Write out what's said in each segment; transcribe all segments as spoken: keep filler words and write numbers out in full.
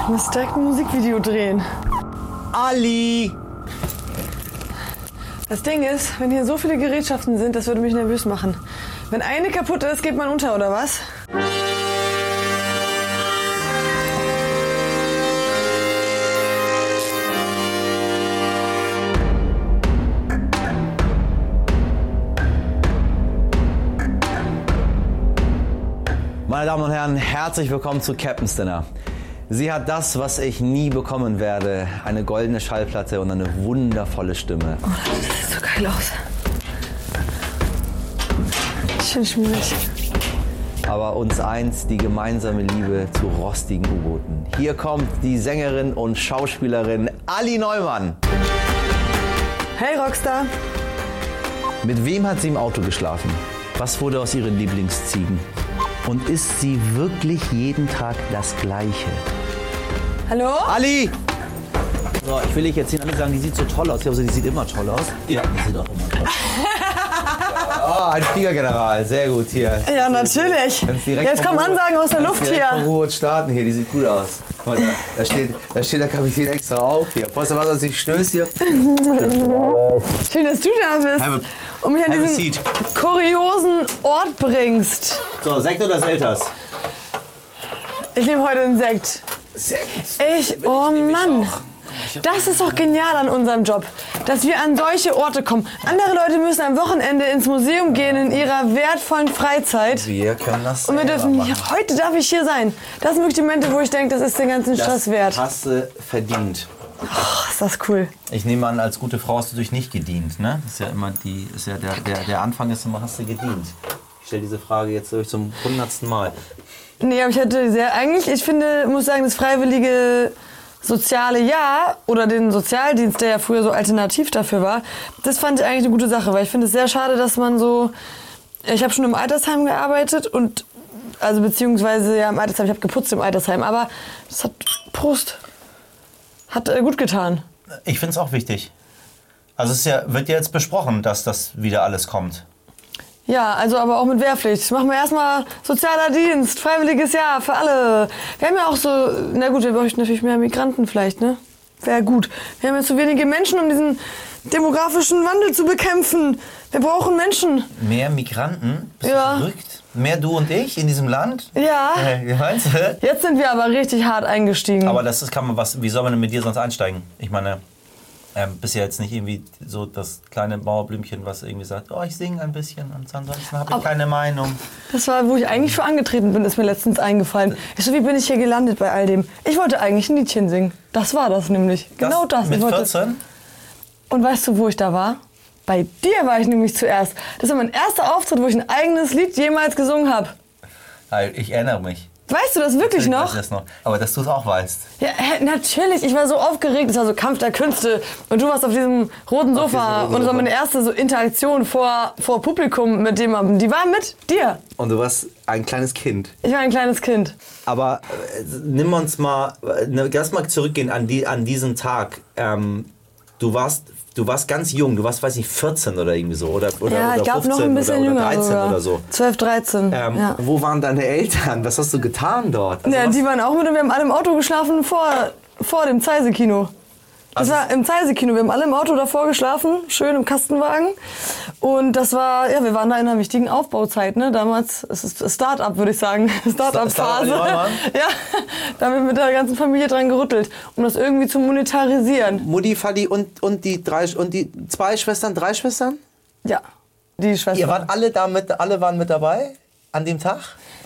Ich muss direkt ein Musikvideo drehen. Ali! Das Ding ist, wenn hier so viele Gerätschaften sind, das würde mich nervös machen. Wenn eine kaputt ist, geht man unter, oder was? Meine Damen und Herren, herzlich willkommen zu Captain's Dinner. Sie hat das, was ich nie bekommen werde, eine goldene Schallplatte und eine wundervolle Stimme. Oh, das sieht so geil aus. Schön schmierig. Aber uns eins die gemeinsame Liebe zu rostigen U-Booten. Hier kommt die Sängerin und Schauspielerin Ali Neumann. Hey Rockstar. Mit wem hat sie im Auto geschlafen? Was wurde aus ihren Lieblingsziegen? Und ist sie wirklich jeden Tag das Gleiche? Hallo? Ali! So, ich will dich jetzt nicht sagen, die sieht so toll aus. Also, die sieht immer toll aus. Ja, die sieht auch immer toll aus. Oh, ein Fliegergeneral, sehr gut hier. Ja, natürlich. Jetzt kommen Ansagen aus der Luft hier. Rot starten hier, die sieht gut aus. Da, da, steht, da steht der Kapitän extra auf hier. Weißt du was, als ich stößt hier? Schön, dass du da bist have a, und mich an diesen kuriosen Ort bringst. So, Sekt oder Selters? Ich nehme heute einen Sekt. Sekt. Ich, oh Mann. Das ist doch genial an unserem Job, dass wir an solche Orte kommen. Andere Leute müssen am Wochenende ins Museum gehen in ihrer wertvollen Freizeit. Wir können das Und wir dürfen machen. hier, heute darf ich hier sein. Das sind wirklich die Momente, wo ich denke, das ist den ganzen Stress das wert. hast du verdient. Oh, ist das cool. Ich nehme an, als gute Frau hast du durch nicht gedient, ne? Das ist ja immer die, ist ja der, der, der Anfang ist immer, hast du gedient. Ich stelle diese Frage jetzt durch zum hundertsten Mal. Nee, aber ich hätte sehr, eigentlich, ich finde, muss sagen, das freiwillige soziale Jahr oder den Sozialdienst, der ja früher so alternativ dafür war, das fand ich eigentlich eine gute Sache, weil ich finde es sehr schade, dass man so, ich habe schon im Altersheim gearbeitet und, also beziehungsweise ja im Altersheim, ich habe geputzt im Altersheim, aber das hat, Prost, hat äh, gut getan. Ich finde es auch wichtig. Also es ist ja, wird ja jetzt besprochen, dass das wieder alles kommt. Ja, also aber auch mit Wehrpflicht. Machen wir erstmal sozialer Dienst, freiwilliges Jahr für alle. Wir haben ja auch so, na gut, wir bräuchten natürlich mehr Migranten vielleicht, ne? Wäre gut. Wir haben ja zu wenige Menschen, um diesen demografischen Wandel zu bekämpfen. Wir brauchen Menschen. Mehr Migranten? Bist Ja. du verrückt? Mehr du und ich in diesem Land? Ja. Äh, meinst du? Jetzt sind wir aber richtig hart eingestiegen. Aber das ist, kann man was, wie soll man denn mit dir sonst einsteigen? Ich meine, ähm, bist ja jetzt nicht irgendwie so das kleine Mauerblümchen, was irgendwie sagt, oh, ich singe ein bisschen und ansonsten habe ich Aber- keine Meinung. Das war, wo ich eigentlich für angetreten bin, ist mir letztens eingefallen. Ich so, wie bin ich hier gelandet bei all dem? Ich wollte eigentlich ein Liedchen singen. Das war das nämlich. Genau das. Mit Ich wollte- vierzehn? Und weißt du, wo ich da war? Bei dir war ich nämlich zuerst. Das war mein erster Auftritt, wo ich ein eigenes Lied jemals gesungen habe. Ich erinnere mich. Weißt du das wirklich Natürlich weiß noch? ich das noch? Aber dass du es auch weißt. Ja, hä, natürlich. Ich war so aufgeregt. Es war so Kampf der Künste. Und du warst auf diesem roten Sofa. roten Und es war Sofa. meine erste so Interaktion vor, vor Publikum mit jemandem. Die war mit dir. Und du warst ein kleines Kind. Ich war ein kleines Kind. Aber äh, nimm uns mal, äh, ne, lass mal zurückgehen an, die, an diesen Tag. Ähm, du warst, du warst ganz jung, du warst, weiß nicht, vierzehn oder irgendwie so. Oder, oder, Ja, oder ich glaube noch fünfzehn ein bisschen oder, oder jünger. dreizehn sogar. oder so. zwölf, dreizehn. Ähm, ja. Wo waren deine Eltern? Was hast du getan dort? Also Ja, was- die waren auch mit und wir haben alle im Auto geschlafen vor, vor dem Zeise-Kino. Das Also- war im Zeise-Kino. Wir haben alle im Auto davor geschlafen, schön im Kastenwagen. Und das war, ja, wir waren da in einer wichtigen Aufbauzeit, ne? Damals, es ist Start-up, würde ich sagen. Start-up-Phase. Start-up, Ja, da haben wir mit der ganzen Familie dran gerüttelt, um das irgendwie zu monetarisieren. Mutti, Vati und, und, die drei, und die zwei Schwestern, drei Schwestern? Ja, die Schwester. Ihr wart alle da mit, alle waren mit dabei an dem Tag?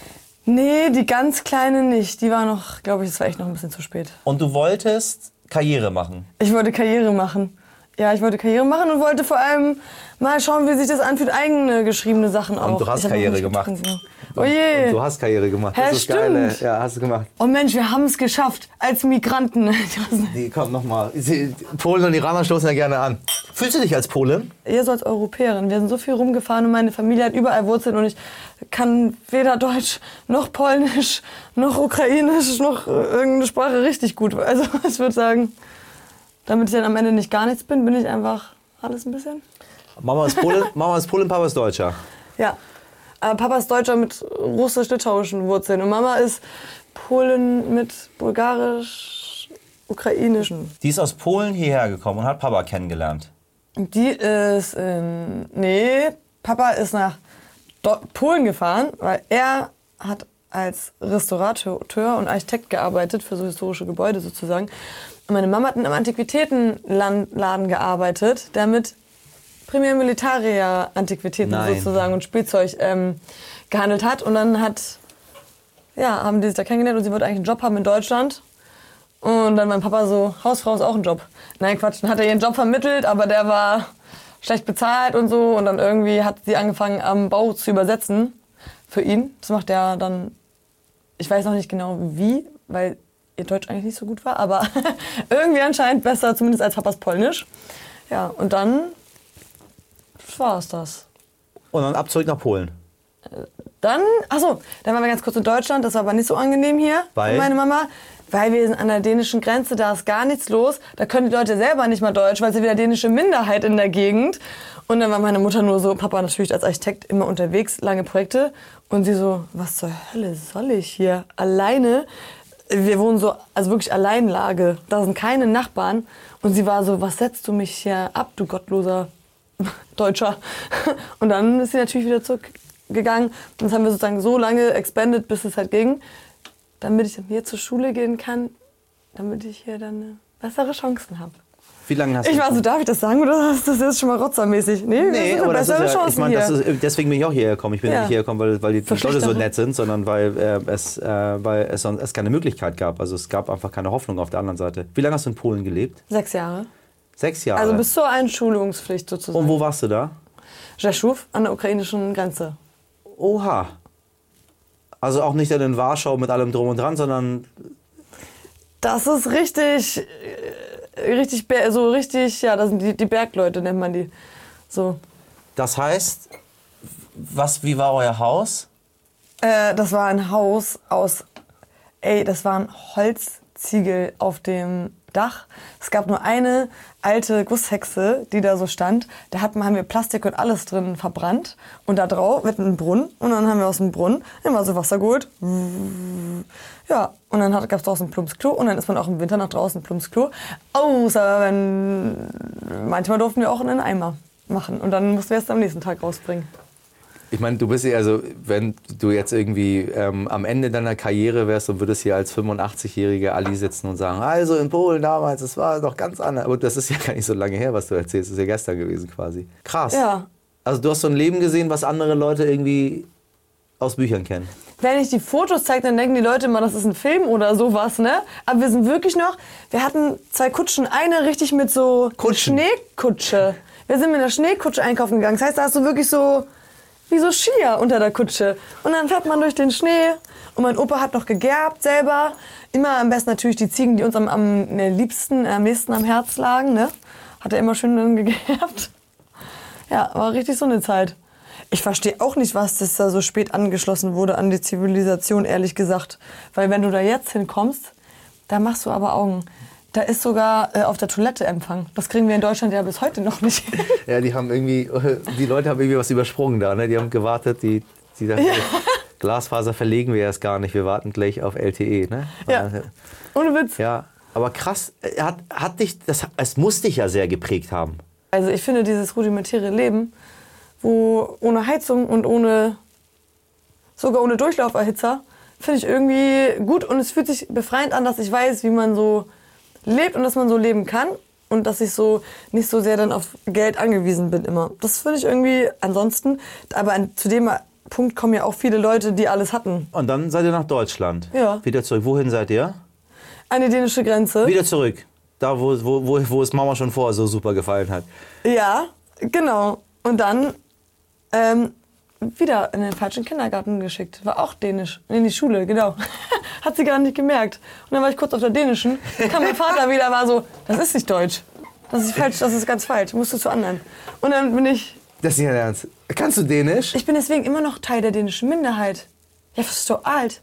Nee, die ganz Kleine nicht. Die war noch, glaube ich, es war echt noch ein bisschen zu spät. Und du wolltest Karriere machen? Ich wollte Karriere machen. Ja, ich wollte Karriere machen und wollte vor allem mal schauen, wie sich das anfühlt, eigene geschriebene Sachen auch. du hast Ich hab noch Karriere nicht gemacht. getrunken. Oh je. Du hast Karriere gemacht. Hä, Das ist geil. stimmt. ey. Ja, hast du gemacht. Oh Mensch, wir haben es geschafft als Migranten. Die kommen nochmal. Polen und Iraner stoßen ja gerne an. Fühlst du dich als Polin? Ihr so als Europäerin. Wir sind so viel rumgefahren und meine Familie hat überall Wurzeln und ich kann weder Deutsch noch Polnisch noch Ukrainisch noch äh, irgendeine Sprache richtig gut. Also ich würde sagen, damit ich dann am Ende nicht gar nichts bin, bin ich einfach alles ein bisschen. Mama ist Polin, Mama ist Polin, Papa ist Deutscher. Ja. Aber Papa ist Deutscher mit russisch-litauischen Wurzeln und Mama ist Polen mit bulgarisch, ukrainischen. Die ist aus Polen hierher gekommen und hat Papa kennengelernt. Die ist in, nee, Papa ist nach Do- Polen gefahren, weil er hat als Restaurateur und Architekt gearbeitet für so historische Gebäude sozusagen. Und meine Mama hat in einem Antiquitätenladen gearbeitet, der mit primär Militaria-Antiquitäten Nein. sozusagen und Spielzeug ähm, gehandelt hat. Und dann hat, ja, haben die sich da kennengelernt und sie wollte eigentlich einen Job haben in Deutschland. Und dann mein Papa so, Hausfrau ist auch ein Job. Nein, Quatsch, dann hat er ihren Job vermittelt, aber der war schlecht bezahlt und so. Und dann irgendwie hat sie angefangen, am Bau zu übersetzen für ihn. Das macht er dann, ich weiß noch nicht genau wie, weil ihr Deutsch eigentlich nicht so gut war, aber irgendwie anscheinend besser, zumindest als Papas Polnisch. Ja, und dann war es das. Und dann ab zurück nach Polen. Dann, achso, dann waren wir ganz kurz in Deutschland, das war aber nicht so angenehm hier Weil? für meine Mama. Weil wir sind an der dänischen Grenze, da ist gar nichts los. Da können die Leute selber nicht mal Deutsch, weil es ja wieder dänische Minderheit in der Gegend. Und dann war meine Mutter nur so, Papa natürlich als Architekt immer unterwegs, lange Projekte. Und sie so, was zur Hölle soll ich hier alleine? Wir wohnen so, also wirklich Alleinlage. Da sind keine Nachbarn. Und sie war so, was setzt du mich hier ab, du gottloser Deutscher? Und dann ist sie natürlich wieder zurückgegangen. Und das haben wir sozusagen so lange expandet, bis es halt ging, damit ich hier zur Schule gehen kann, damit ich hier dann bessere Chancen habe. Wie lange hast du? Ich war so, darf ich das sagen oder ist das jetzt schon mal rotzermäßig? Nee, Nee, das aber das ist bessere ja, Chancen ich meine, das hier. ist, deswegen bin ich auch hierher gekommen. Ich bin ja. Ja. nicht hierher gekommen, weil, weil die Für Leute so Schlechtere. nett sind, sondern weil, äh, es, äh, weil es sonst es keine Möglichkeit gab. Also es gab einfach keine Hoffnung auf der anderen Seite. Wie lange hast du in Polen gelebt? Sechs Jahre. Sechs Jahre. Also bis zur Einschulungspflicht sozusagen. Und wo warst du da? Rzeszów an der ukrainischen Grenze. Oha. Also auch nicht dann in Warschau mit allem drum und dran, sondern Das ist richtig, äh, richtig, ber- so richtig, ja, das sind die, die Bergleute, nennt man die. So. das heißt, was, wie war euer Haus? Äh, das war ein Haus aus, ey, das waren Holzziegel auf dem Dach. Es gab nur eine alte Gusshexe, die da so stand. Da hatten, haben wir Plastik und alles drin verbrannt. Und da drauf mit einem Brunnen. Und dann haben wir aus dem Brunnen immer so Wasser geholt. Ja, und dann gab es draußen ein Plumpsklo. Und dann ist man auch im Winter nach draußen ein Plumpsklo. Außer wenn, manchmal durften wir auch in einen Eimer machen. Und dann mussten wir es am nächsten Tag rausbringen. Ich meine, du bist ja, also wenn du jetzt irgendwie ähm, am Ende deiner Karriere wärst und würdest hier als fünfundachtzigjährige Ali sitzen und sagen, also in Polen damals, das war doch ganz anders. Aber das ist ja gar nicht so lange her, was du erzählst. Das ist ja gestern gewesen quasi. Krass. Ja. Also du hast so ein Leben gesehen, was andere Leute irgendwie aus Büchern kennen. Wenn ich die Fotos zeige, dann denken die Leute immer, das ist ein Film oder sowas, ne? Aber wir sind wirklich noch, wir hatten zwei Kutschen, eine richtig mit so Kutschen. Schneekutsche. Wir sind mit einer Schneekutsche einkaufen gegangen. Das heißt, da hast du wirklich so, wie so Skier unter der Kutsche. Und dann fährt man durch den Schnee. Und mein Opa hat noch gegerbt selber. Immer am besten natürlich die Ziegen, die uns am, am liebsten, am nächsten am Herz lagen, ne? Hat er immer schön dann gegerbt. Ja, war richtig so eine Zeit. Ich verstehe auch nicht, was das da so spät angeschlossen wurde an die Zivilisation, ehrlich gesagt. Weil wenn du da jetzt hinkommst, da machst du aber Augen. Da ist sogar äh, auf der Toilette Empfang. Das kriegen wir in Deutschland ja bis heute noch nicht hin. Ja, die haben irgendwie, die Leute haben irgendwie was übersprungen da, ne? Die haben gewartet, die, die dachten, Ja. Glasfaser verlegen wir erst gar nicht, wir warten gleich auf L T E, ne? Ja. Ohne Witz. Ja, aber krass, hat, hat dich, das, es muss dich ja sehr geprägt haben. Also ich finde dieses rudimentäre Leben, wo ohne Heizung und ohne, sogar ohne Durchlauferhitzer, finde ich irgendwie gut. Und es fühlt sich befreiend an, dass ich weiß, wie man so lebt und dass man so leben kann. Und dass ich so nicht so sehr dann auf Geld angewiesen bin immer. Das finde ich irgendwie ansonsten. Aber an, zu dem Punkt kommen ja auch viele Leute, die alles hatten. Und dann seid ihr nach Deutschland. Ja. Wieder zurück. Wohin seid ihr? An die dänische Grenze. Wieder zurück. Da, wo, wo, wo, wo es Mama schon vorher so super gefallen hat. Ja, genau. Und dann ähm, wieder in den falschen Kindergarten geschickt. War auch dänisch. In die Schule, genau. Hat sie gar nicht gemerkt. Und dann war ich kurz auf der dänischen. Kam mein Vater wieder, war so, das ist nicht deutsch. Das ist falsch, das ist ganz falsch. Musst du zu anderen. Und dann bin ich, Das ist nicht dein Ernst. Kannst du Dänisch? ich bin deswegen immer noch Teil der dänischen Minderheit. Ja, was ist so alt?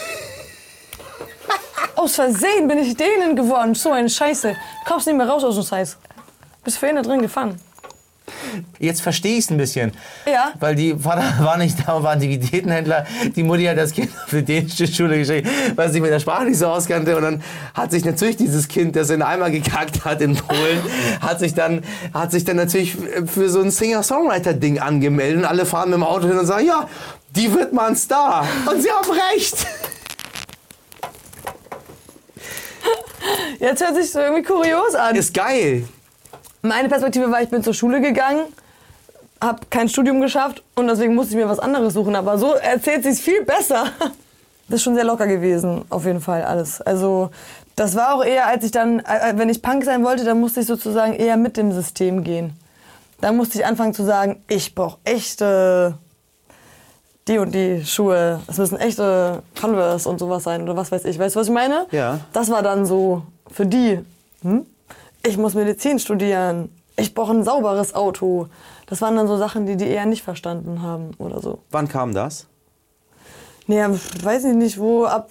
Aus Versehen bin ich Dänen geworden. So eine Scheiße. Du kommst nicht mehr raus aus dem Scheiß. Bist für ihn da drin gefangen. Jetzt verstehe ich es ein bisschen. Ja. Weil die Vater war nicht da und war Antiquitätenhändler. Die Mutti hat das Kind auf die dänische Schule geschickt, weil sie sich mit der Sprache nicht so auskannte. Und dann hat sich natürlich dieses Kind, das in den Eimer gekackt hat in Polen, hat sich dann, hat sich dann natürlich für so ein Singer-Songwriter-Ding angemeldet. Und alle fahren mit dem Auto hin und sagen, ja, die wird mal ein Star. Und sie haben recht. Jetzt hört sich so irgendwie kurios an. Ist geil. Meine Perspektive war, ich bin zur Schule gegangen, habe kein Studium geschafft und deswegen musste ich mir was anderes suchen. Aber so erzählt sich's viel besser. Das ist schon sehr locker gewesen, auf jeden Fall alles. Also das war auch eher, als ich dann, wenn ich Punk sein wollte, dann musste ich sozusagen eher mit dem System gehen. Da musste ich anfangen zu sagen, ich brauche echte die und die Schuhe. Es müssen echte Converse und sowas sein oder was weiß ich. Weißt du, was ich meine? Ja. Das war dann so für die. Hm? Ich muss Medizin studieren. Ich brauche ein sauberes Auto. Das waren dann so Sachen, die die eher nicht verstanden haben oder so. Wann kam das? Naja, weiß ich nicht, wo ab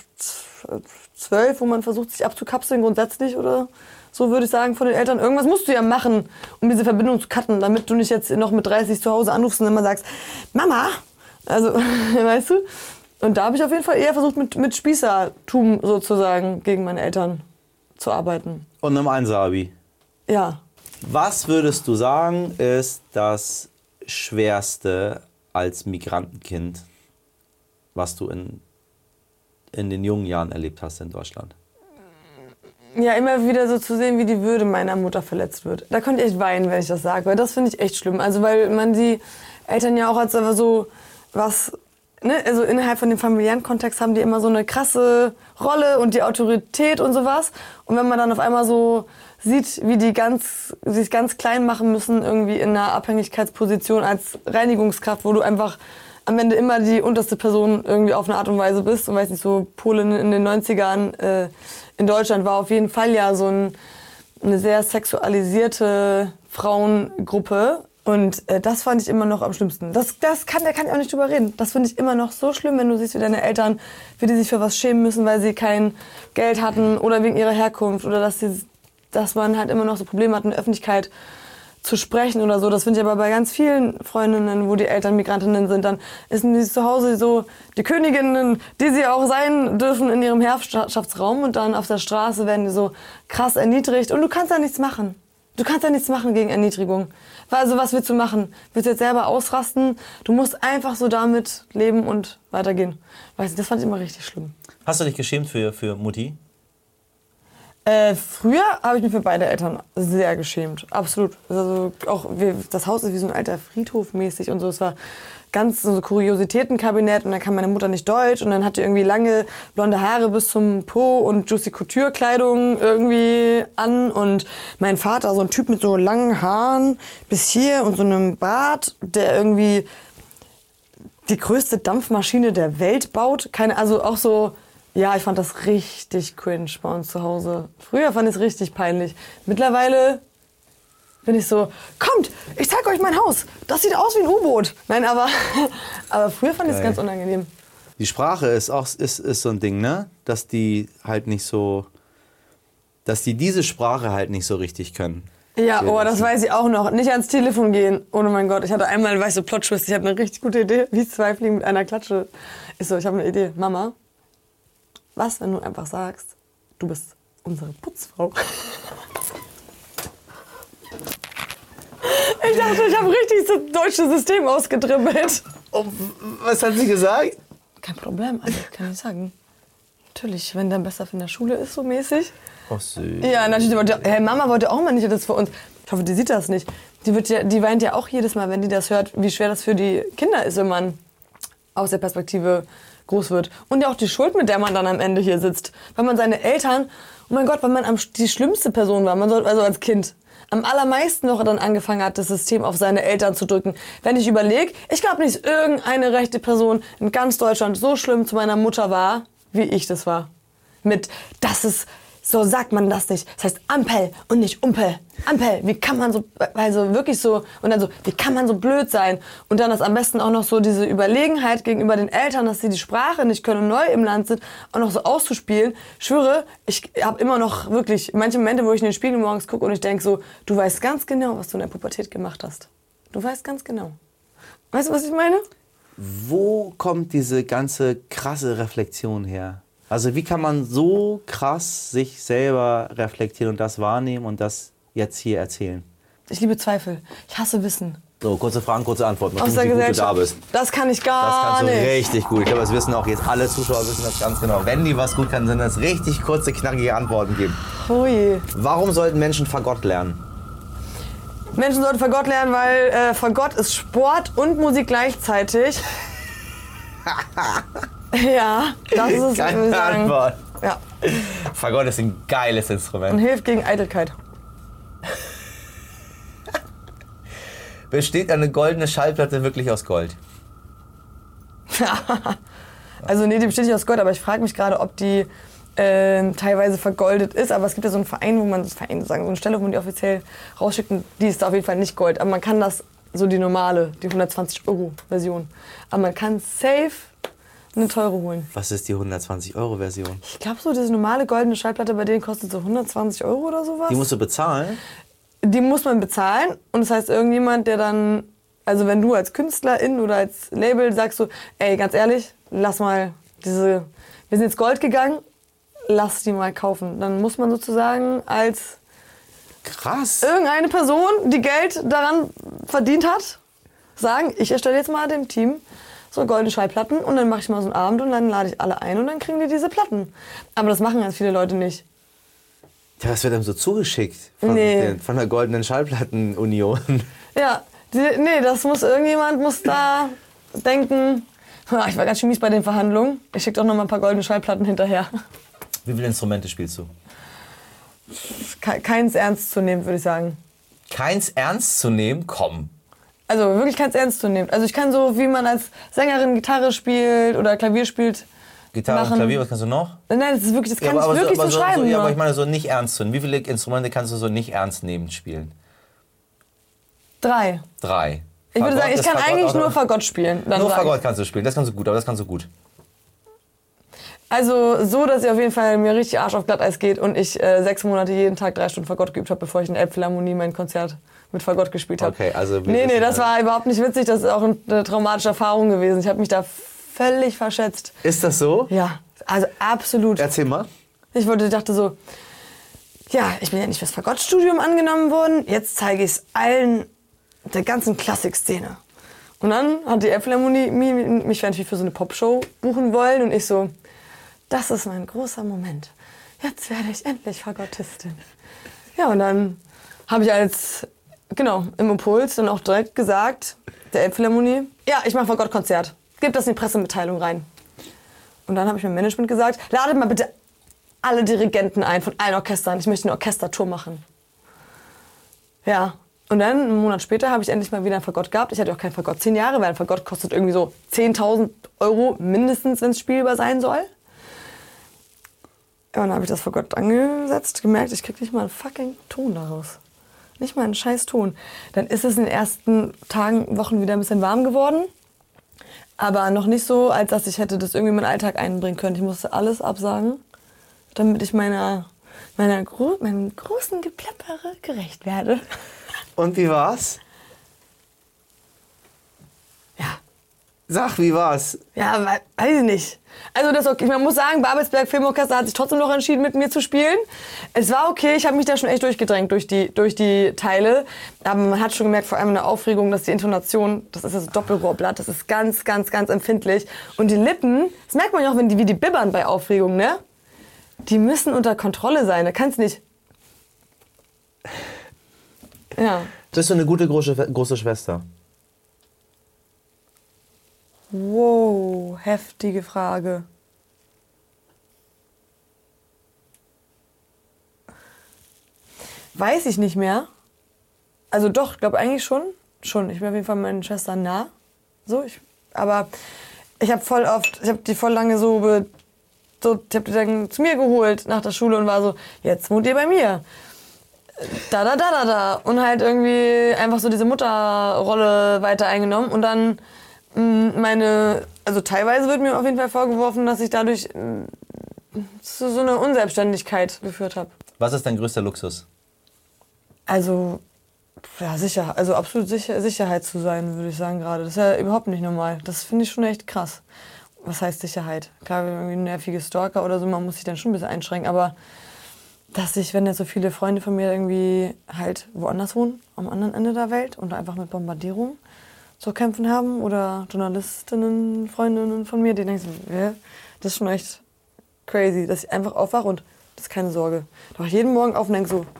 zwölf, wo man versucht, sich abzukapseln grundsätzlich oder so, würde ich sagen, von den Eltern. Irgendwas musst du ja machen, um diese Verbindung zu cutten, damit du nicht jetzt noch mit dreißig zu Hause anrufst und immer sagst, Mama, also, weißt du? Und da habe ich auf jeden Fall eher versucht, mit, mit Spießertum sozusagen gegen meine Eltern zu arbeiten. Und einem Einser-Abi. Ja. Was würdest du sagen, ist das Schwerste als Migrantenkind, was du in, in den jungen Jahren erlebt hast in Deutschland? Ja, immer wieder so zu sehen, wie die Würde meiner Mutter verletzt wird. Da könnte ich echt weinen, wenn ich das sage, weil das finde ich echt schlimm. Also weil man die Eltern ja auch als einfach so was, ne, also innerhalb von dem familiären Kontext haben die immer so eine krasse Rolle und die Autorität und sowas. Und wenn man dann auf einmal so sieht, wie die ganz, sich ganz klein machen müssen, irgendwie in einer Abhängigkeitsposition als Reinigungskraft, wo du einfach am Ende immer die unterste Person irgendwie auf eine Art und Weise bist. Und weiß nicht, so Polen in den neunzigern äh, in Deutschland war auf jeden Fall ja so ein, eine sehr sexualisierte Frauengruppe. Und äh, das fand ich immer noch am schlimmsten. Das, das kann, da kann ich auch nicht drüber reden. Das finde ich immer noch so schlimm, wenn du siehst, wie deine Eltern, wie die sich für was schämen müssen, weil sie kein Geld hatten oder wegen ihrer Herkunft oder dass, sie, dass man halt immer noch so Probleme hat, in der Öffentlichkeit zu sprechen oder so. Das finde ich aber bei ganz vielen Freundinnen, wo die Eltern Migrantinnen sind, dann sind die zu Hause so die Königinnen, die sie auch sein dürfen in ihrem Herrschaftsraum und dann auf der Straße werden die so krass erniedrigt und du kannst da nichts machen. Du kannst da nichts machen gegen Erniedrigung. Also was willst du machen? Willst du jetzt selber ausrasten? Du musst einfach so damit leben und weitergehen. Weißt du, das fand ich immer richtig schlimm. Hast du dich geschämt für, für Mutti? Äh, früher habe ich mich für beide Eltern sehr geschämt. Absolut. Also auch wie, das Haus ist wie so ein alter Friedhof mäßig und so. Es war ganz so ein Kuriositätenkabinett und dann kann meine Mutter nicht Deutsch und dann hatte irgendwie lange blonde Haare bis zum Po und Juicy Couture Kleidung irgendwie an und mein Vater so ein Typ mit so langen Haaren bis hier und so einem Bart, der irgendwie die größte Dampfmaschine der Welt baut. Keine, also auch so. Ja, ich fand das richtig cringe bei uns zu Hause. Früher fand ich es richtig peinlich. Mittlerweile bin ich so, kommt, ich zeig euch mein Haus. Das sieht aus wie ein U-Boot. Nein, aber, aber früher fand ich es ganz unangenehm. Die Sprache ist auch ist, ist so ein Ding, ne? Dass die halt nicht so, dass die diese Sprache halt nicht so richtig können. Ja, oh, das weiß ich auch noch. Nicht ans Telefon gehen. Oh mein Gott, ich hatte einmal, weißt du, Plot-Twist. Ich habe eine richtig gute Idee. Wie zwei Fliegen mit einer Klatsche. Ist so, ich habe eine Idee. Mama, was, wenn du einfach sagst, du bist unsere Putzfrau? Ich dachte, ich habe richtig das deutsche System ausgedribbelt. Oh, was hat sie gesagt? Kein Problem, also kann ich sagen. Natürlich, wenn der besser in der Schule ist, so mäßig. Oh, süß. Ja, natürlich. Wollte, hey, Mama wollte auch mal nicht das für uns. Ich hoffe, die sieht das nicht. Die, wird ja, die weint ja auch jedes Mal, wenn die das hört, wie schwer das für die Kinder ist, wenn man aus der Perspektive groß wird. Und ja auch die Schuld, mit der man dann am Ende hier sitzt. Weil man seine Eltern, oh mein Gott, weil man am, die schlimmste Person war, man soll, also als Kind, am allermeisten noch dann angefangen hat, das System auf seine Eltern zu drücken. Wenn ich überlege, ich glaube nicht, irgendeine rechte Person in ganz Deutschland so schlimm zu meiner Mutter war, wie ich das war. Mit, das ist so sagt man das nicht. Das heißt Ampel und nicht Umpel. Ampel, wie kann man so, also wirklich so, und dann so, wie kann man so blöd sein? Und dann ist am besten auch noch so diese Überlegenheit gegenüber den Eltern, dass sie die Sprache nicht können und neu im Land sind, auch noch so auszuspielen. Ich schwöre, ich habe immer noch wirklich manche Momente, wo ich in den Spiegel morgens gucke und ich denke so, du weißt ganz genau, was du in der Pubertät gemacht hast. Du weißt ganz genau. Weißt du, was ich meine? Wo kommt diese ganze krasse Reflexion her? Also wie kann man so krass sich selber reflektieren und das wahrnehmen und das jetzt hier erzählen? Ich liebe Zweifel. Ich hasse Wissen. So, kurze Fragen, kurze Antworten. Aus der wie gut du da Gesellschaft. bist. Das kann ich gar Das kannst du nicht. richtig gut. Ich glaube, das wissen auch jetzt alle Zuschauer, wissen das ganz genau. Wenn die was gut können, sind das richtig kurze, knackige Antworten geben. Oh je. Warum sollten Menschen Fagott lernen? Menschen sollten Fagott lernen, weil äh, Fagott ist Sport und Musik gleichzeitig. Ja, das ist es, Keine würde ich sagen. Antwort. Ja. Fagott ist ein geiles Und Instrument. hilft gegen Eitelkeit. Besteht eine goldene Schallplatte wirklich aus Gold? Also nee, die besteht nicht aus Gold, aber ich frage mich gerade, ob die äh, teilweise vergoldet ist. Aber es gibt ja so einen Verein, wo man, das Verein sozusagen, so eine Stelle, wo man die offiziell rausschickt, und die ist da auf jeden Fall nicht Gold. Aber man kann das, so die normale, die hundertzwanzig Euro Version. Aber man kann safe eine teure holen. Was ist die hundertzwanzig Euro Version? Ich glaube so, diese normale goldene Schallplatte bei denen kostet so hundertzwanzig Euro oder sowas. Die musst du bezahlen? Die muss man bezahlen, und das heißt, irgendjemand, der dann, also wenn du als Künstlerin oder als Label sagst so, ey, ganz ehrlich, lass mal diese, wir sind jetzt Gold gegangen, lass die mal kaufen. Dann muss man sozusagen als Krass. irgendeine Person, die Geld daran verdient hat, sagen, ich erstelle jetzt mal dem Team so goldene Schallplatten und dann mache ich mal so einen Abend und dann lade ich alle ein und dann kriegen die diese Platten. Aber das machen ganz viele Leute nicht. Ja, das wird einem so zugeschickt von, Nee. den, von der Goldenen Schallplattenunion. Ja, die, nee, das muss irgendjemand muss da denken. Ah, ich war ganz schön mies bei den Verhandlungen. Ich schicke doch noch mal ein paar goldene Schallplatten hinterher. Wie viele Instrumente spielst du? Ke- Keins ernst zu nehmen, würde ich sagen. Keins ernst zu nehmen? Komm. Also wirklich keins ernst zu nehmen. Also ich kann so, wie man als Sängerin Gitarre spielt oder Klavier spielt. Gitarre machen. und Klavier, was kannst du noch? Nein, das ist wirklich, das kann aber ich wirklich aber so, schreiben. So, ja, nur. aber ich meine so nicht ernst zu nehmen. Wie viele Instrumente kannst du so nicht ernst nehmend spielen? Drei. Drei. Ich würde Fagott sagen, ich ist kann Fagott eigentlich auch nur noch- Fagott spielen. Dann Nur sag ich. Fagott kannst du spielen, das kannst du gut, aber das kannst du gut. Also so, dass ihr auf jeden Fall mir richtig Arsch auf Glatteis geht und ich äh, sechs Monate jeden Tag drei Stunden Fagott geübt habe, bevor ich in der Elbphilharmonie mein Konzert mit Fagott gespielt habe. Okay, also wir Nee, nee, wissen das alle- war überhaupt nicht witzig. Das ist auch eine traumatische Erfahrung gewesen. Ich habe mich da völlig verschätzt. Ist das so? Ja, also absolut. Erzähl mal. Ich wollte, dachte so, ja, ich bin ja nicht fürs Fagottstudium angenommen worden. Jetzt zeige ich es allen, der ganzen Klassikszene. Und dann hat die Elbphilharmonie mich irgendwie für so eine Popshow buchen wollen. Und ich so, das ist mein großer Moment. Jetzt werde ich endlich Fagottistin. Ja, und dann habe ich als, genau, im Impuls dann auch direkt gesagt, der Elbphilharmonie, ja, ich mache Fagottkonzert. Gib das in die Pressemitteilung rein. Und dann habe ich meinem Management gesagt, ladet mal bitte alle Dirigenten ein von allen Orchestern. Ich möchte eine Orchestertour machen. Ja, und dann, einen Monat später, habe ich endlich mal wieder ein Fagott gehabt. Ich hatte auch kein Fagott zehn Jahre, weil ein Fagott kostet irgendwie so zehntausend Euro mindestens, wenn es spielbar sein soll. Ja, und dann habe ich das Fagott angesetzt, gemerkt, ich krieg nicht mal einen fucking Ton daraus. Nicht mal einen scheiß Ton. Dann ist es in den ersten Tagen, Wochen wieder ein bisschen warm geworden. Aber noch nicht so, als dass ich hätte das irgendwie in meinen Alltag einbringen können. Ich musste alles absagen, damit ich meiner, meiner gro meinem großen Geplappere gerecht werde. Und wie war's? Ja, Sag, wie war's? ja, we- weiß ich nicht. Also das okay. Man muss sagen, Babelsberg Filmorchester hat sich trotzdem noch entschieden, mit mir zu spielen. Es war okay, ich habe mich da schon echt durchgedrängt durch die, durch die Teile. Aber man hat schon gemerkt, vor allem in der Aufregung, dass die Intonation, das ist das Doppelrohrblatt, das ist ganz, ganz, ganz empfindlich. Und die Lippen, das merkt man ja auch, wenn die, wie die bibbern bei Aufregung, ne? Die müssen unter Kontrolle sein, da kannst du nicht... Ja. Bist du eine gute große, große Schwester? Wow, heftige Frage. Weiß ich nicht mehr. Also doch, ich glaube eigentlich schon. Schon. Ich bin auf jeden Fall meinen Schwestern nah. So, ich, aber ich habe voll oft, ich habe die voll lange so so, ich hab die dann zu mir geholt nach der Schule und war so, jetzt wohnt ihr bei mir. Da, da, da, da, da. Und halt irgendwie einfach so diese Mutterrolle weiter eingenommen. Und dann mh, meine, also teilweise wird mir auf jeden Fall vorgeworfen, dass ich dadurch mh, zu so einer Unselbstständigkeit geführt habe. Was ist dein größter Luxus? Also, ja, sicher, also absolut sicher, Sicherheit zu sein, würde ich sagen gerade. Das ist ja überhaupt nicht normal. Das finde ich schon echt krass. Was heißt Sicherheit? Klar, irgendwie ein nerviger Stalker oder so, man muss sich dann schon ein bisschen einschränken, aber dass ich, wenn jetzt so viele Freunde von mir irgendwie halt woanders wohnen, am anderen Ende der Welt und einfach mit Bombardierung zu kämpfen haben oder Journalistinnen, Freundinnen von mir, die denken so, ja, das ist schon echt crazy, dass ich einfach aufwache und das ist keine Sorge. Da wache ich jeden Morgen auf und denke so,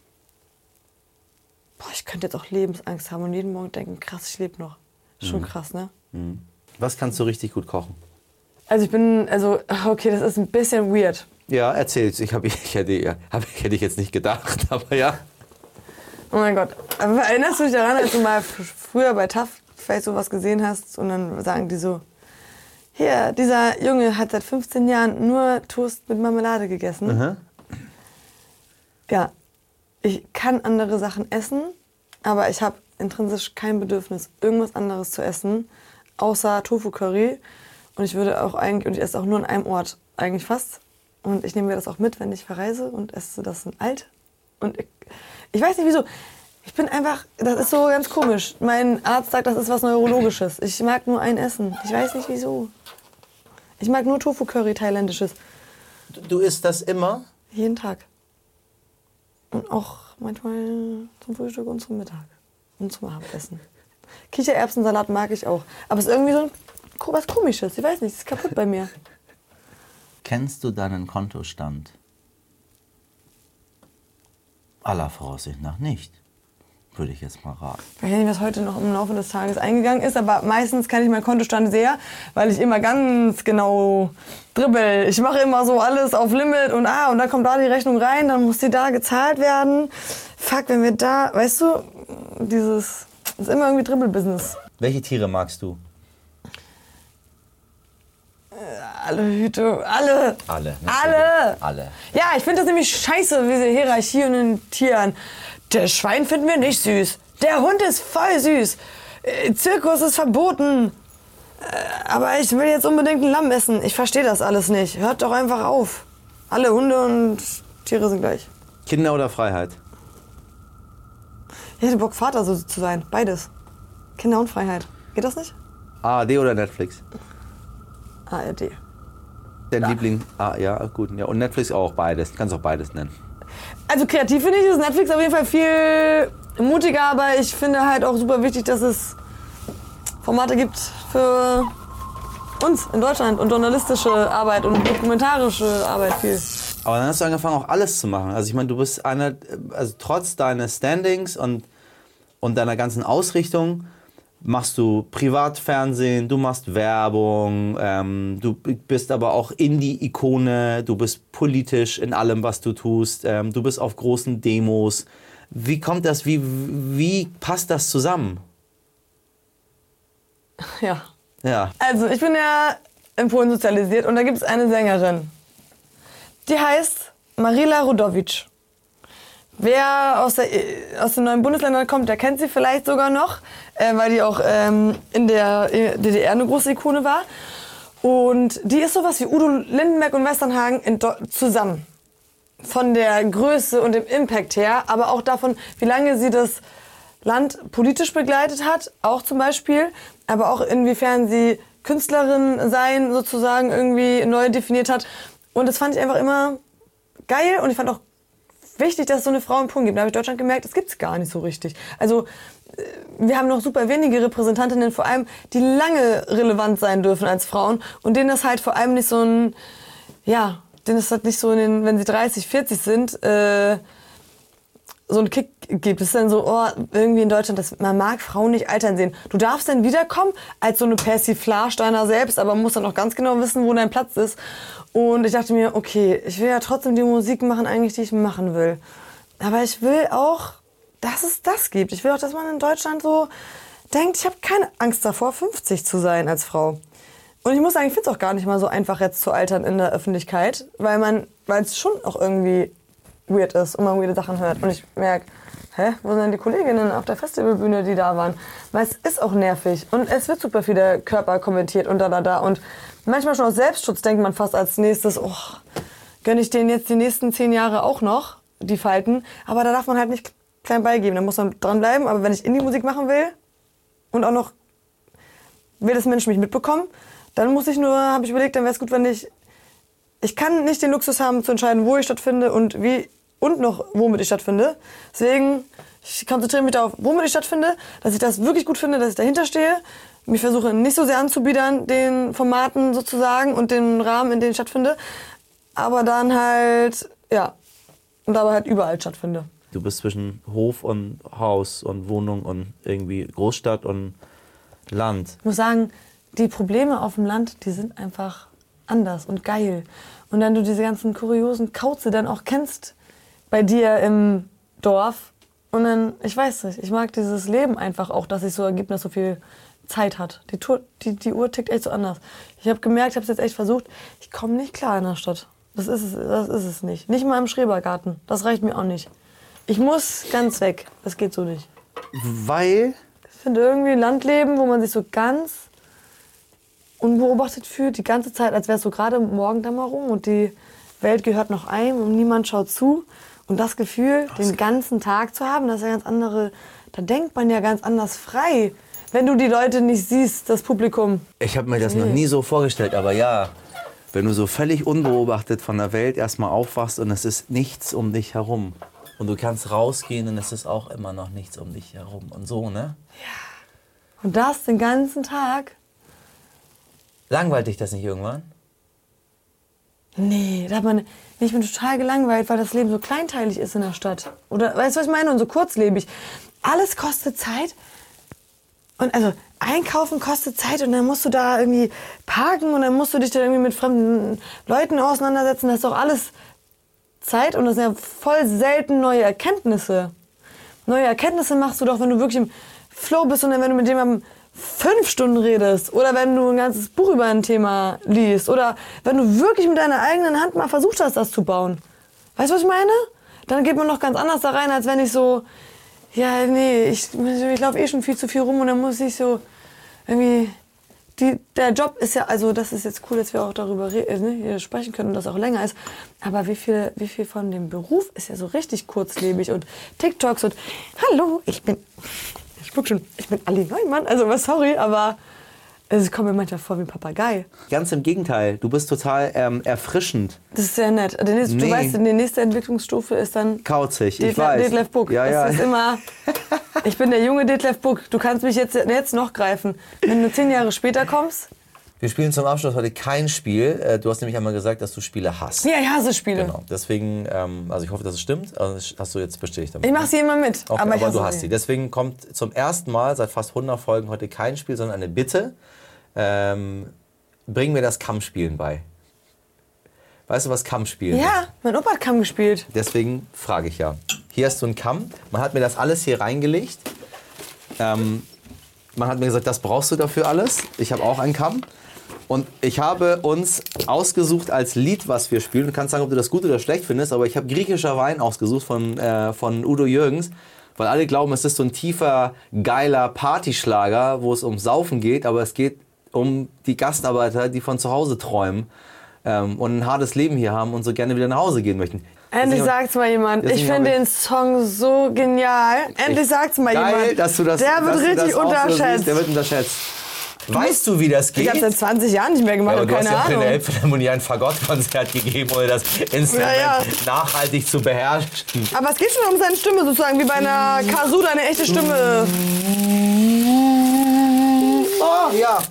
boah, ich könnte jetzt auch Lebensangst haben und jeden Morgen denken, krass, ich lebe noch. Schon mhm. krass, ne? Mhm. Was kannst du richtig gut kochen? Also ich bin, also okay, das ist ein bisschen weird. Ja, erzähl's. Ich, hab, ich, hätte, hab, hätte ich jetzt nicht gedacht, aber ja. Oh mein Gott. Aber erinnerst du dich daran, als du mal früher bei T A F vielleicht sowas gesehen hast und dann sagen die so, hier, dieser Junge hat seit fünfzehn Jahren nur Toast mit Marmelade gegessen. Mhm. Ja, ich kann andere Sachen essen, aber ich habe intrinsisch kein Bedürfnis, irgendwas anderes zu essen, außer Tofu-Curry. Und ich würde auch eigentlich, und ich esse auch nur an einem Ort, eigentlich fast. Und ich nehme mir das auch mit, wenn ich verreise und esse das in alt. Und ich, ich weiß nicht wieso. Ich bin einfach, das ist so ganz komisch. Mein Arzt sagt, das ist was Neurologisches. Ich mag nur ein Essen. Ich weiß nicht wieso. Ich mag nur Tofu-Curry, thailändisches. Du, du isst das immer? Jeden Tag. Und auch manchmal zum Frühstück und zum Mittag. Und zum Abendessen. Kichererbsensalat mag ich auch. Aber es ist irgendwie so ein, was Komisches. Ich weiß nicht, es ist kaputt bei mir. Kennst du deinen Kontostand? Aller Voraussicht nach nicht. Würde ich jetzt mal raten. Ich weiß nicht, was heute noch im Laufe des Tages eingegangen ist, aber meistens kenne ich meinen Kontostand sehr, weil ich immer ganz genau dribbel. Ich mache immer so alles auf Limit und ah, und dann kommt da die Rechnung rein, dann muss die da gezahlt werden. Fuck, wenn wir da, weißt du, dieses, das ist immer irgendwie Dribbel-Business. Welche Tiere magst du? Alle Hüte, alle. Alle. Alle. Alle. Ja, ich finde das nämlich scheiße, diese Hierarchie in den Tieren. Der Schwein finden wir nicht süß. Der Hund ist voll süß. Äh, Zirkus ist verboten. Äh, aber ich will jetzt unbedingt ein Lamm essen. Ich verstehe das alles nicht. Hört doch einfach auf. Alle Hunde und Tiere sind gleich. Kinder oder Freiheit? Ich hätte Bock, Vater so zu sein. Beides. Kinder und Freiheit. Geht das nicht? A R D oder Netflix? A R D. Dein ja. Liebling? Ah, ja, gut. Ja. Und Netflix auch beides. Kannst auch beides nennen. Also kreativ finde ich ist Netflix auf jeden Fall viel mutiger, aber ich finde halt auch super wichtig, dass es Formate gibt für uns in Deutschland und journalistische Arbeit und dokumentarische Arbeit viel. Aber dann hast du angefangen, auch alles zu machen. Also ich meine, du bist einer, also trotz deines Standings und, und deiner ganzen Ausrichtung machst du Privatfernsehen, du machst Werbung, ähm, du bist aber auch Indie-Ikone, du bist politisch in allem, was du tust, ähm, du bist auf großen Demos. Wie kommt das, wie, wie passt das zusammen? Ja. Ja. Also ich bin ja in Polen sozialisiert und da gibt es eine Sängerin. Die heißt Marila Rodowicz. Wer aus, der, aus den neuen Bundesländern kommt, der kennt sie vielleicht sogar noch, äh, weil die auch ähm, in der D D R eine große Ikone war. Und die ist sowas wie Udo Lindenberg und Westernhagen in Do- zusammen. Von der Größe und dem Impact her, aber auch davon, wie lange sie das Land politisch begleitet hat, auch zum Beispiel, aber auch inwiefern sie Künstlerin sein sozusagen irgendwie neu definiert hat. Und das fand ich einfach immer geil und ich fand auch wichtig, dass es so eine Frau in Polen gibt. Da habe ich in Deutschland gemerkt, das gibt's gar nicht so richtig. Also wir haben noch super wenige Repräsentantinnen, vor allem, die lange relevant sein dürfen als Frauen und denen das halt vor allem nicht so ein, ja, denen das halt nicht so in den, wenn sie dreißig, vierzig sind, äh, so einen Kick gibt. Es ist dann so, oh, irgendwie in Deutschland, das, man mag Frauen nicht altern sehen. Du darfst dann wiederkommen als so eine Persiflage deiner selbst, aber musst dann auch ganz genau wissen, wo dein Platz ist. Und ich dachte mir, okay, ich will ja trotzdem die Musik machen, eigentlich, die ich machen will. Aber ich will auch, dass es das gibt. Ich will auch, dass man in Deutschland so denkt, ich habe keine Angst davor, fünfzig zu sein als Frau. Und ich muss sagen, ich finde es auch gar nicht mal so einfach, jetzt zu altern in der Öffentlichkeit, weil man, weil es schon auch irgendwie weird ist und man weirde Sachen hört. Und ich merke, hä, wo sind denn die Kolleginnen auf der Festivalbühne, die da waren? Weil es ist auch nervig und es wird super viel der Körper kommentiert und da, da, da. Und manchmal schon aus Selbstschutz denkt man fast als nächstes, oh, gönne ich denen jetzt die nächsten zehn Jahre auch noch, die Falten. Aber da darf man halt nicht klein beigeben, da muss man dranbleiben. Aber wenn ich Indie-Musik machen will und auch noch will das Menschen mich mitbekommen, dann muss ich nur, habe ich überlegt, dann wäre es gut, wenn ich, ich kann nicht den Luxus haben zu entscheiden, wo ich stattfinde und wie und noch womit ich stattfinde. Deswegen, ich konzentriere mich darauf, womit ich stattfinde, dass ich das wirklich gut finde, dass ich dahinter stehe, mich versuche nicht so sehr anzubiedern, den Formaten sozusagen und den Rahmen, in denen ich stattfinde, aber dann halt, ja, und dabei halt überall stattfinde. Du bist zwischen Hof und Haus und Wohnung und irgendwie Großstadt und Land. Ich muss sagen, die Probleme auf dem Land, die sind einfach anders und geil. Und wenn du diese ganzen kuriosen Kauze dann auch kennst bei dir im Dorf und dann, ich weiß nicht, ich mag dieses Leben einfach auch, dass sich so ergibt, dass so viel Zeit hat. Die, Tour, die, die Uhr tickt echt so anders. Ich habe gemerkt, ich habe es jetzt echt versucht, ich komme nicht klar in der Stadt. Das ist, es, das ist es nicht. Nicht mal im Schrebergarten. Das reicht mir auch nicht. Ich muss ganz weg. Das geht so nicht. Weil? Ich finde irgendwie Landleben, wo man sich so ganz unbeobachtet fühlt, die ganze Zeit, als wäre es so gerade Morgendämmerung und die Welt gehört noch einem und niemand schaut zu. Und das Gefühl, den ganzen Tag zu haben, das ist ja ganz andere, da denkt man ja ganz anders frei, wenn du die Leute nicht siehst, das Publikum. Ich habe mir das noch nie so vorgestellt, aber ja, wenn du so völlig unbeobachtet von der Welt erstmal aufwachst und es ist nichts um dich herum. Und du kannst rausgehen und es ist auch immer noch nichts um dich herum. Und so, ne? Ja. Und das den ganzen Tag. Langweilt dich das nicht irgendwann? Nee, da hat man, ich bin total gelangweilt, weil das Leben so kleinteilig ist in der Stadt. Oder, weißt du, was ich meine? Und so kurzlebig. Alles kostet Zeit. Und also, einkaufen kostet Zeit und dann musst du da irgendwie parken und dann musst du dich da irgendwie mit fremden Leuten auseinandersetzen. Das ist doch alles Zeit und das sind ja voll selten neue Erkenntnisse. Neue Erkenntnisse machst du doch, wenn du wirklich im Flow bist und dann, wenn du mit jemandem fünf Stunden redest oder wenn du ein ganzes Buch über ein Thema liest oder wenn du wirklich mit deiner eigenen Hand mal versucht hast, das zu bauen. Weißt du, was ich meine? Dann geht man noch ganz anders da rein, als wenn ich so, ja, nee, ich, ich laufe eh schon viel zu viel rum und dann muss ich so irgendwie, die, der Job ist ja, also das ist jetzt cool, dass wir auch darüber re- ne, hier sprechen können und das auch länger ist, aber wie viel, wie viel von dem Beruf ist ja so richtig kurzlebig und TikToks und hallo, ich bin... Ich guck schon, ich bin Ali Neumann, also sorry, aber es kommt mir manchmal vor wie ein Papagei. Ganz im Gegenteil, du bist total ähm, erfrischend. Das ist sehr nett. Der nächste, Nee. Du weißt, die nächste Entwicklungsstufe ist dann Kauzig, ich Detlef, weiß. Detlef Buck. Ja, ja. Das ist immer, ich bin der junge Detlef Buck. Du kannst mich jetzt, jetzt noch greifen. Wenn du zehn Jahre später kommst. Wir spielen zum Abschluss heute kein Spiel. Äh, Du hast nämlich einmal gesagt, dass du Spiele hast. Ja, ich hasse Spiele. Genau. Deswegen, ähm, also ich hoffe, dass es stimmt. Also das hast du jetzt bestätigt damit. Ich mache sie immer mit. Okay, aber aber ich hasse du hast sie. Deswegen kommt zum ersten Mal seit fast hundert Folgen heute kein Spiel, sondern eine Bitte. Ähm, bring mir das Kammspielen bei. Weißt du, was Kammspielen ist? Ja, mein Opa hat Kamm gespielt. Deswegen frage ich ja. Hier hast du einen Kamm. Man hat mir das alles hier reingelegt. Ähm, man hat mir gesagt, das brauchst du dafür alles. Ich habe auch einen Kamm. Und ich habe uns ausgesucht als Lied, was wir spielen. Du kannst sagen, ob du das gut oder schlecht findest, aber ich habe griechischer Wein ausgesucht von, äh, von Udo Jürgens, weil alle glauben, es ist so ein tiefer, geiler Partyschlager, wo es um Saufen geht, aber es geht um die Gastarbeiter, die von zu Hause träumen ähm, und ein hartes Leben hier haben und so gerne wieder nach Hause gehen möchten. Endlich Deswegen- sagt's mal jemand. Ich deswegen finde hab den Song so genial. Endlich sagt's mal Geil, jemand. dass du das, Der wird dass du richtig das auch so unterschätzt. siehst. Der wird unterschätzt. Weißt du, wie das geht? Ich habe seit zwanzig Jahren nicht mehr gemacht, Ja, aber und du hast keine ja auch in Ahnung. der Elbphilharmonie ein Fagottkonzert gegeben, ohne das Instrument Ja, ja. nachhaltig zu beherrschen. Aber es geht schon um seine Stimme sozusagen, wie bei einer Kazoo, deine echte Stimme. Oh, ja.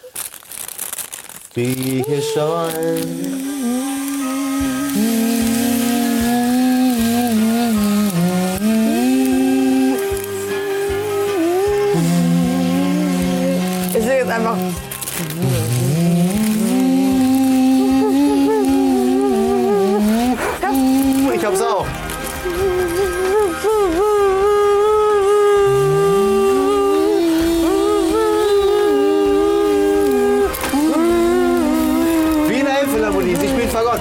Griechischer Wein. Ich sehe jetzt einfach. Ich hab's auch. Elbphilharmonie, sie spielt Fagott.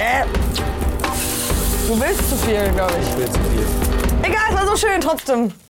Du willst zu viel, glaube ich. Ich will zu viel. Egal, es war so schön trotzdem.